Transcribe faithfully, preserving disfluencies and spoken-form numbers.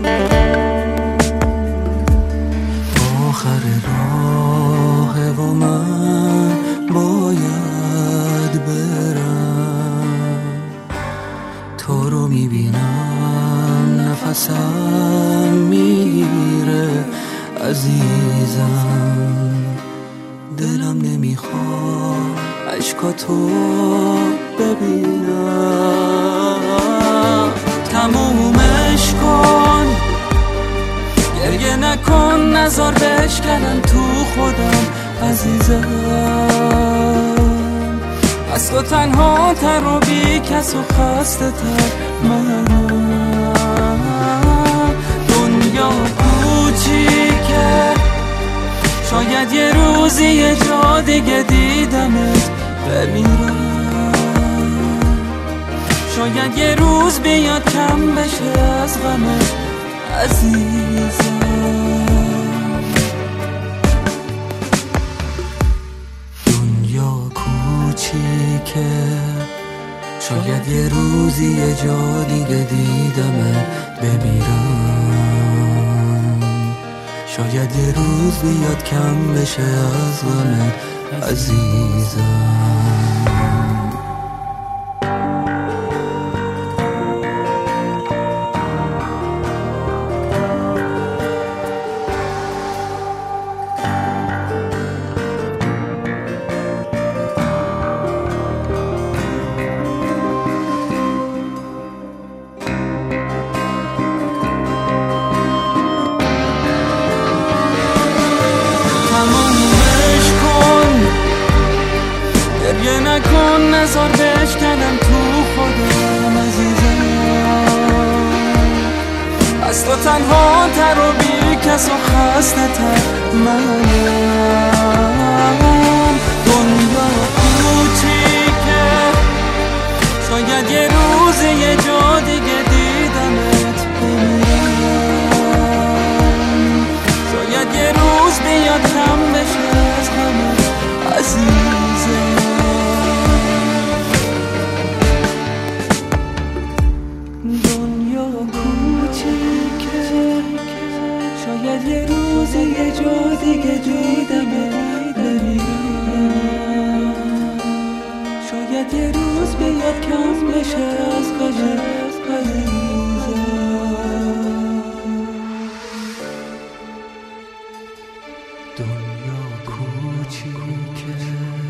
آخر راه و من باید برم، تو رو میبینم نفسم میره عزیزم، دلم نمیخواد عشقاتو ببینم. تمومش کن، گریه نکن، نزار بشکنم تو خودم عزیزم. از تو تنها تر و بی کس و خسته تر منم. دنیا کوچیکه، شاید یه روزی یه جا دیگه دیدمت بمیرم، شاید یه روز بیاد کم بشه از غمت عزیزم. دنیا کوچیکه، شاید یه روزی یه جا دیگه دیدمت بمیرم، شاید یه روز بیاد کم بشه از غمت عزیزم. گریه نکن، نزار بشکنم تو خودم عزیزم. از تو تنها تر و بی کس و خسته تر منم. دنیا کوچیکه، شاید یه روز یه جا دیگه دیدمت بمیرم، شاید یه روز بیاد کم بشه از غمت عزیزم. دنیا کوچیکه، شاید یه روز یه جا دیگه دیدمت بمیرم، شاید یه روز بیاد کم بشه از غمت عزیزم. دنیا کوچیکه.